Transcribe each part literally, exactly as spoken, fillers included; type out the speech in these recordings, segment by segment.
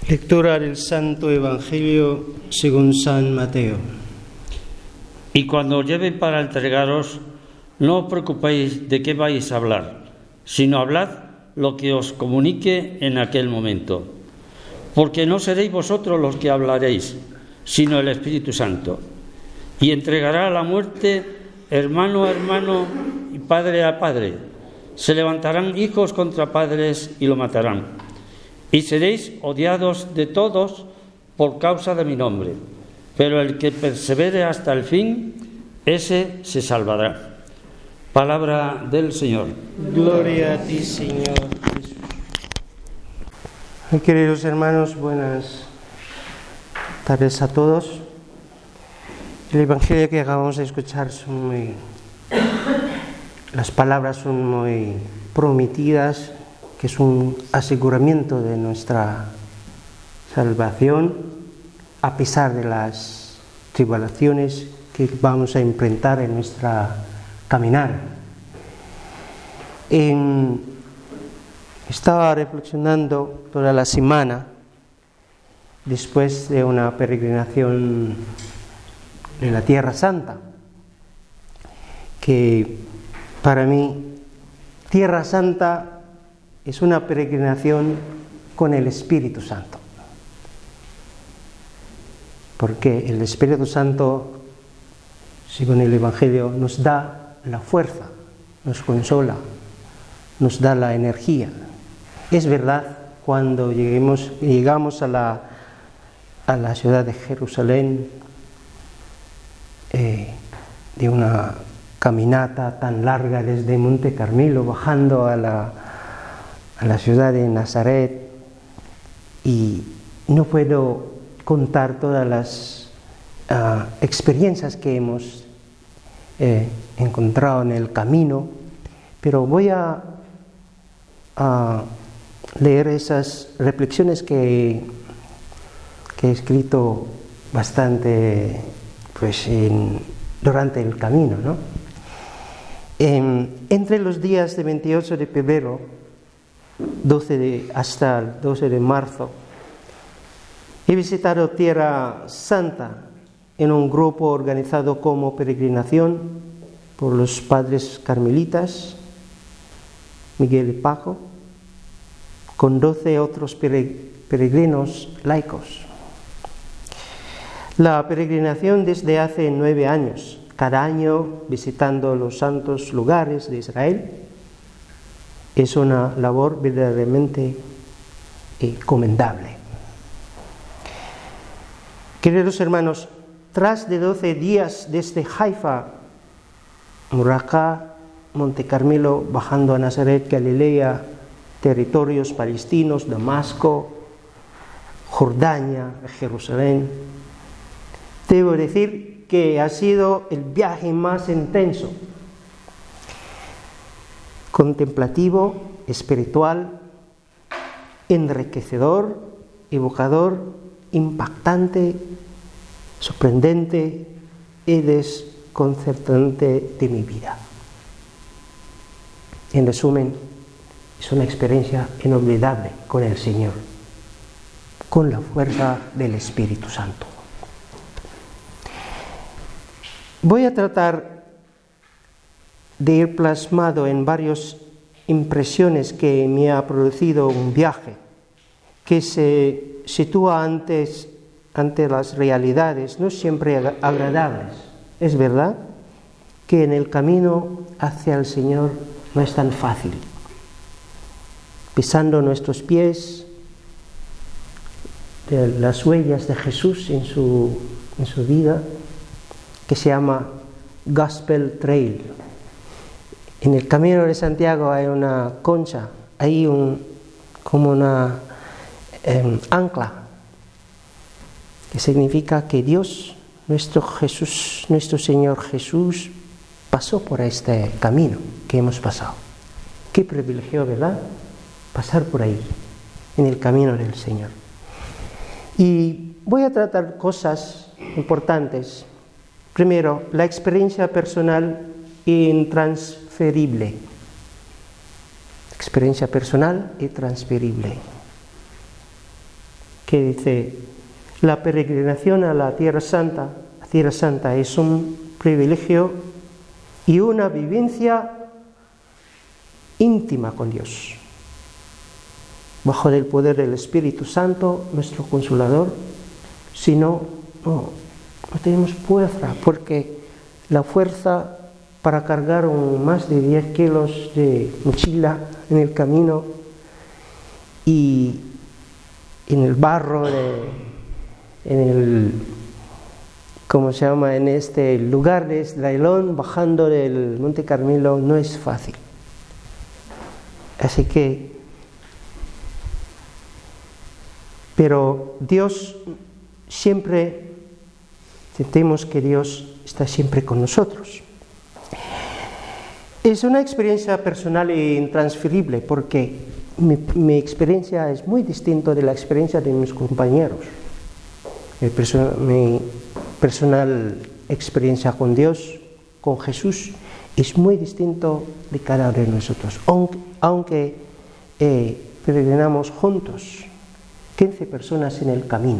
Lectura del Santo Evangelio según San Mateo. Y cuando os lleven para entregaros, no os preocupéis de qué vais a hablar, sino hablad lo que os comunique en aquel momento. Porque no seréis vosotros los que hablaréis, sino el Espíritu Santo. Y entregará a la muerte hermano a hermano y padre a padre. Se levantarán hijos contra padres y lo matarán. Y seréis odiados de todos por causa de mi nombre. Pero el que persevere hasta el fin, ese se salvará. Palabra del Señor. Gloria a ti, Señor Jesús. Queridos hermanos, buenas tardes a todos. El Evangelio que acabamos de escuchar son muy... Las palabras son muy prometidas, que es un aseguramiento de nuestra salvación a pesar de las tribulaciones que vamos a enfrentar en nuestra caminar. En, estaba reflexionando toda la semana después de una peregrinación de la Tierra Santa, que para mí Tierra Santa es una peregrinación con el Espíritu Santo, porque el Espíritu Santo, según el Evangelio, nos da la fuerza, nos consola, nos da la energía. Es verdad, cuando lleguemos, llegamos a la, a la ciudad de Jerusalén, eh, de una caminata tan larga desde Monte Carmelo, bajando a la a la ciudad de Nazaret, y no puedo contar todas las uh, experiencias que hemos eh, encontrado en el camino, pero voy a, a leer esas reflexiones que, que he escrito bastante pues, en, durante el camino, ¿no? En, entre los días de veintiocho de febrero doce de, hasta el doce de marzo, he visitado Tierra Santa en un grupo organizado como peregrinación por los padres carmelitas, Miguel y Paco, con doce otros peregrinos laicos. La peregrinación desde hace nueve años, cada año visitando los santos lugares de Israel, es una labor verdaderamente recomendable. Queridos hermanos, tras de doce días desde Haifa, Muracá, Monte Carmelo, bajando a Nazaret, Galilea, territorios palestinos, Damasco, Jordania, Jerusalén, debo decir que ha sido el viaje más intenso, contemplativo, espiritual, enriquecedor, evocador, impactante, sorprendente y desconcertante de mi vida. En resumen, es una experiencia inolvidable con el Señor, con la fuerza del Espíritu Santo. Voy a tratar de ir plasmado en varias impresiones que me ha producido un viaje que se sitúa antes, ante las realidades no siempre agradables. Es verdad que en el camino hacia el Señor no es tan fácil. Pisando nuestros pies de las huellas de Jesús en su, en su vida, que se llama Gospel Trail. En el Camino de Santiago hay una concha, hay un, como una eh, ancla, que significa que Dios, nuestro Jesús, nuestro Señor Jesús, pasó por este camino que hemos pasado. Qué privilegio, ¿verdad? Pasar por ahí, en el camino del Señor. Y voy a tratar cosas importantes. Primero, la experiencia personal intransferible. Experiencia personal y transferible. que dice, la peregrinación a la Tierra Santa, la Tierra Santa es un privilegio y una vivencia íntima con Dios, bajo el poder del Espíritu Santo, nuestro Consolador. Si no, no, no tenemos fuerza, porque la fuerza para cargar un, más de diez kilos de mochila en el camino y en el barro, de, en el, ¿cómo se llama?, en este lugar de Esdraelón, bajando del Monte Carmelo, no es fácil. Así que, pero Dios siempre, sentimos que Dios está siempre con nosotros. Es una experiencia personal e intransferible, porque mi, mi experiencia es muy distinta de la experiencia de mis compañeros. Mi, perso- mi personal experiencia con Dios, con Jesús, es muy distinto de cada uno de nosotros, aunque, aunque eh, peregrinamos juntos, quince personas en el camino.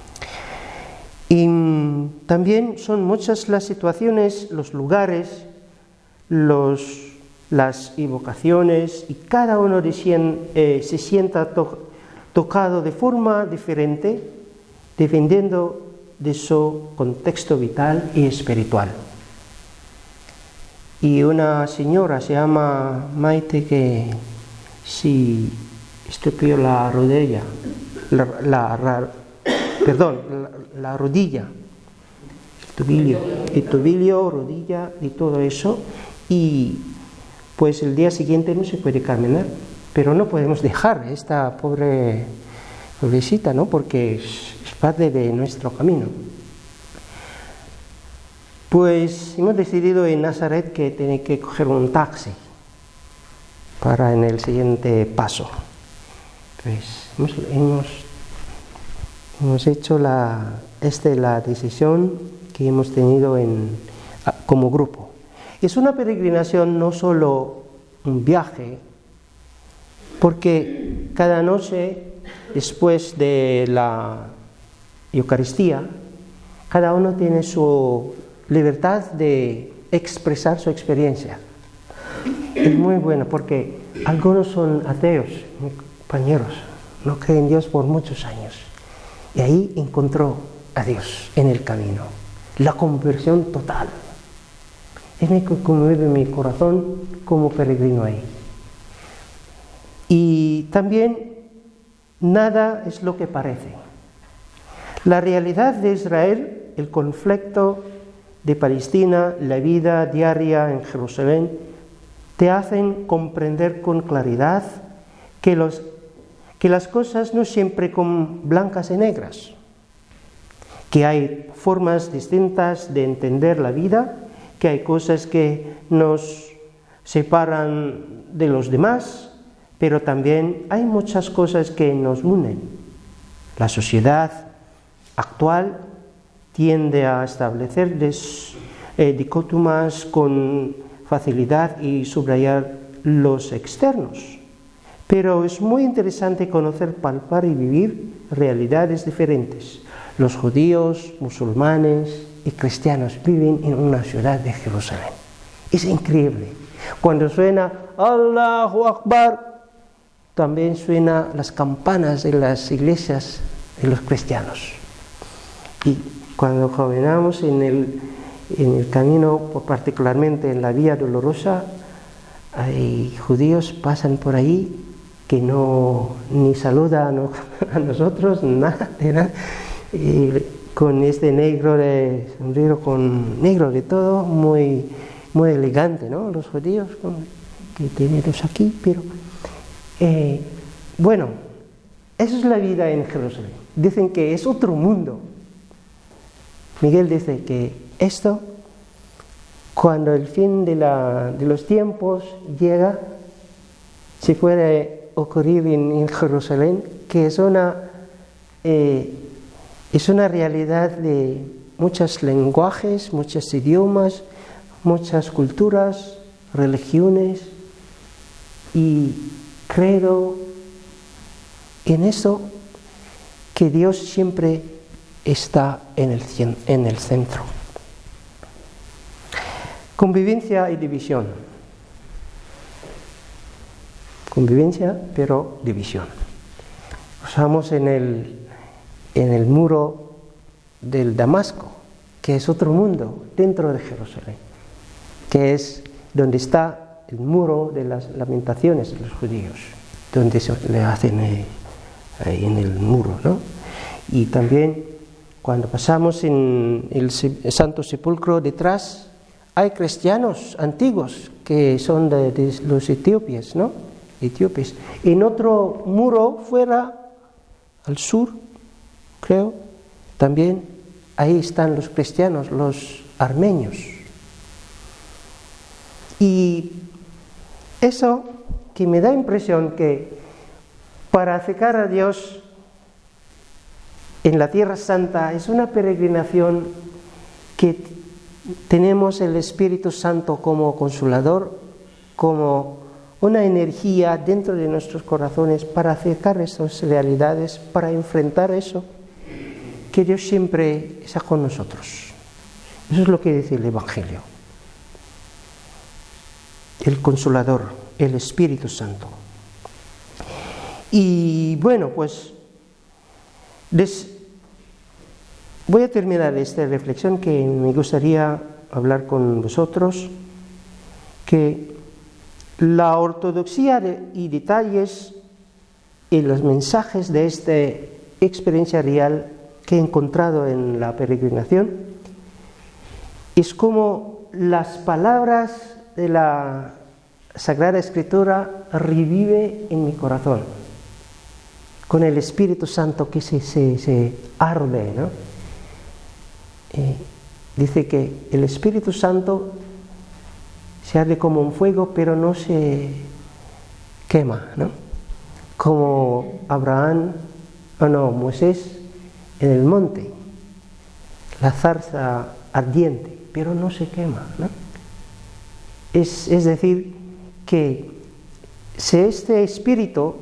Y mm, también son muchas las situaciones, los lugares, los, las invocaciones, y cada uno de cien, eh, se sienta to- tocado de forma diferente, dependiendo de su contexto vital y espiritual. Y una señora se llama Maite, que si estropeó la rodilla, la, la, la, perdón, la, la rodilla, el tobillo, el tobillo, rodilla y todo eso, y pues el día siguiente no se puede caminar, pero no podemos dejar a esta pobre pobrecita, ¿no?, porque es, es parte de nuestro camino. Pues hemos decidido en Nazaret que tiene que coger un taxi para en el siguiente paso. Pues hemos, hemos, hemos hecho la, esta la decisión que hemos tenido en, como grupo. Es una peregrinación, no solo un viaje, porque cada noche, después de la Eucaristía, cada uno tiene su libertad de expresar su experiencia. Es muy bueno, porque algunos son ateos, mis compañeros, no creen en Dios por muchos años, y ahí encontró a Dios en el camino, la conversión total. Es me conmueve mi corazón como peregrino ahí. Y también nada es lo que parece. La realidad de Israel, el conflicto de Palestina, la vida diaria en Jerusalén, te hacen comprender con claridad que, los, que las cosas no siempre son blancas y negras, que hay formas distintas de entender la vida, que hay cosas que nos separan de los demás, pero también hay muchas cosas que nos unen. La sociedad actual tiende a establecer des, eh, dicotomas con facilidad y subrayar los externos. Pero es muy interesante conocer, palpar y vivir realidades diferentes. Los judíos, musulmanes y cristianos viven en una ciudad de Jerusalén. Es increíble. Cuando suena Allahu Akbar, también suenan las campanas de las iglesias de los cristianos. Y cuando caminamos en el, en el camino, particularmente en la Vía Dolorosa, hay judíos pasan por ahí que no ni saludan a nosotros, nada, nada. Y con este negro de sombrero, con negro de todo, muy, muy elegante, ¿no? Los judíos con, que tienen los aquí, pero eh, bueno, eso es la vida en Jerusalén. Dicen que es otro mundo. Miguel dice que esto, cuando el fin de, la, de los tiempos llega, si puede ocurrir en, en Jerusalén, que es una, eh, es una realidad de muchos lenguajes, muchos idiomas, muchas culturas, religiones, y creo en eso que Dios siempre está en el, en el centro. Convivencia y división. Convivencia, pero división. Estamos en el, en el muro del Damasco, que es otro mundo dentro de Jerusalén, que es donde está el muro de las lamentaciones de los judíos, donde se le hacen eh, ahí en el muro, ¿no? Y también cuando pasamos en el Santo Sepulcro, detrás hay cristianos antiguos que son de, de los etíopes, ¿no? Etíopes. En otro muro fuera, al sur, creo, también ahí están los cristianos, los armenios. Y eso que me da impresión que para acercar a Dios en la Tierra Santa es una peregrinación que tenemos el Espíritu Santo como consolador, como una energía dentro de nuestros corazones para acercar esas realidades, para enfrentar eso, que Dios siempre está con nosotros. Eso es lo que dice el Evangelio. El Consolador, el Espíritu Santo. Y bueno, pues les voy a terminar esta reflexión que me gustaría hablar con vosotros, que la ortodoxia de, y detalles y los mensajes de esta experiencia real que he encontrado en la peregrinación es como las palabras de la Sagrada Escritura revive en mi corazón con el Espíritu Santo que se, se, se arde, ¿no? Eh, dice que el Espíritu Santo se arde como un fuego, pero no se quema, ¿no? Como Abraham, o no, Moisés en el monte, la zarza ardiente, pero no se quema, ¿no? Es, es decir, que si este Espíritu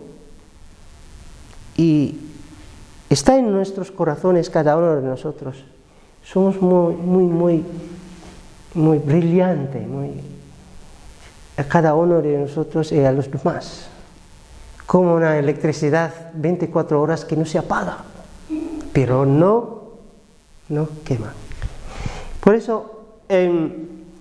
y está en nuestros corazones, cada uno de nosotros, somos muy, muy, muy, muy brillantes, muy, a cada uno de nosotros y a los demás, como una electricidad veinticuatro horas que no se apaga, pero no, no quema. Por eso eh,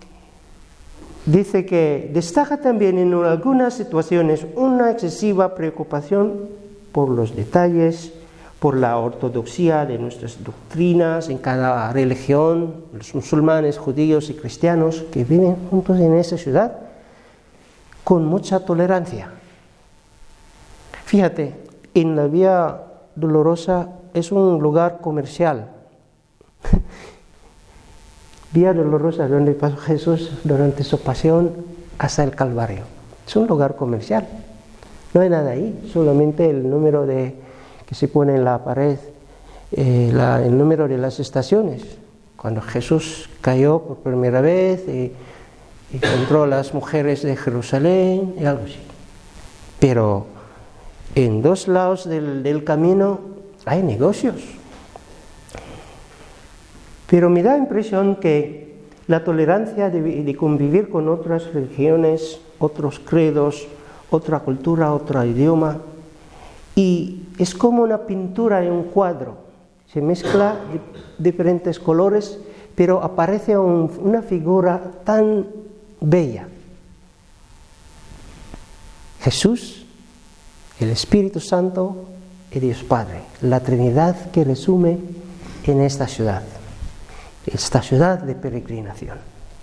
dice que destaca también en algunas situaciones una excesiva preocupación por los detalles, por la ortodoxia de nuestras doctrinas en cada religión, los musulmanes, judíos y cristianos que viven juntos en esa ciudad con mucha tolerancia. Fíjate, en la Vía Dolorosa es un lugar comercial. Vía Dolorosa, donde pasó Jesús durante su pasión hasta el Calvario. Es un lugar comercial. No hay nada ahí, solamente el número de que se pone en la pared, eh, la, el número de las estaciones. Cuando Jesús cayó por primera vez y encontró a las mujeres de Jerusalén y algo así. Pero en dos lados del, del camino hay negocios. Pero me da impresión que la tolerancia de, de convivir con otras religiones, otros credos, otra cultura, otro idioma, y es como una pintura en un cuadro, se mezcla de diferentes colores, pero aparece un, una figura tan bella. Jesús, el Espíritu Santo y Dios Padre, la Trinidad que resume en esta ciudad, esta ciudad de peregrinación.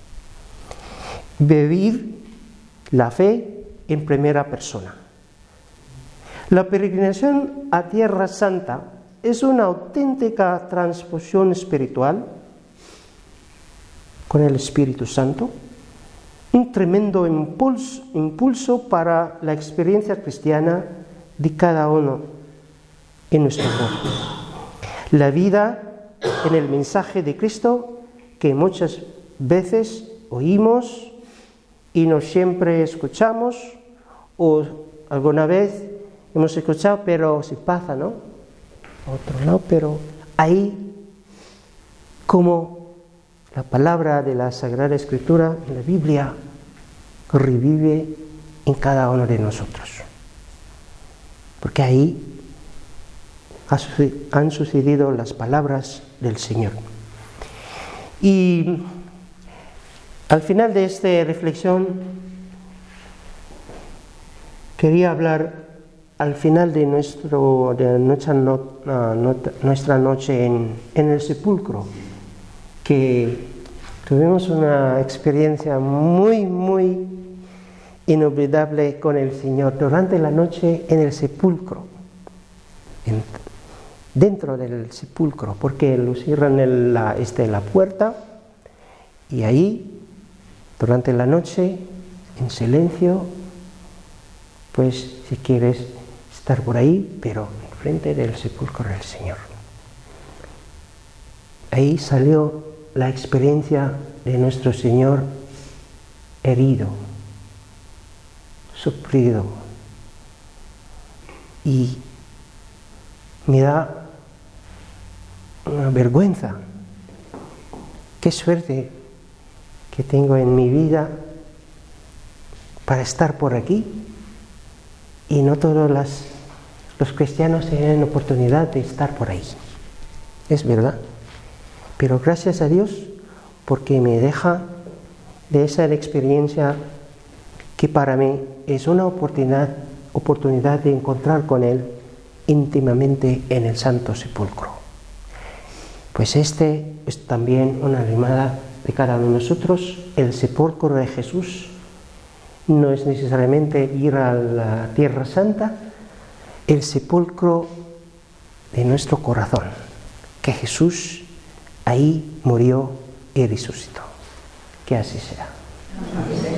Vivir la fe en primera persona. La peregrinación a Tierra Santa es una auténtica transfusión espiritual con el Espíritu Santo, un tremendo impulso, impulso para la experiencia cristiana de cada uno en nuestro mundo. La vida en el mensaje de Cristo que muchas veces oímos y no siempre escuchamos, o alguna vez hemos escuchado pero se pasa, ¿no? a otro lado, pero ahí, como la palabra de la Sagrada Escritura, la Biblia, revive en cada uno de nosotros. Porque ahí han sucedido las palabras del Señor. Y al final de esta reflexión quería hablar al final de, nuestro, de nuestra, no, no, nuestra noche en, en el sepulcro, que tuvimos una experiencia muy, muy inolvidable con el Señor durante la noche en el sepulcro, en, dentro del sepulcro, porque lo cierran en la, este, la puerta, y ahí durante la noche en silencio, pues si quieres estar por ahí, pero enfrente del sepulcro del Señor. Ahí salió la experiencia de nuestro Señor herido, sufrido, y me da una vergüenza. Qué suerte que tengo en mi vida para estar por aquí, y no todos las, los cristianos tienen oportunidad de estar por ahí. Es verdad. Pero gracias a Dios, porque me deja de esa experiencia que para mí es una oportunidad, oportunidad de encontrar con Él íntimamente en el Santo Sepulcro. Pues este es también una llamada de cada uno de nosotros. El sepulcro de Jesús no es necesariamente ir a la Tierra Santa, el sepulcro de nuestro corazón, que Jesús ahí murió y resucitó. Que así sea.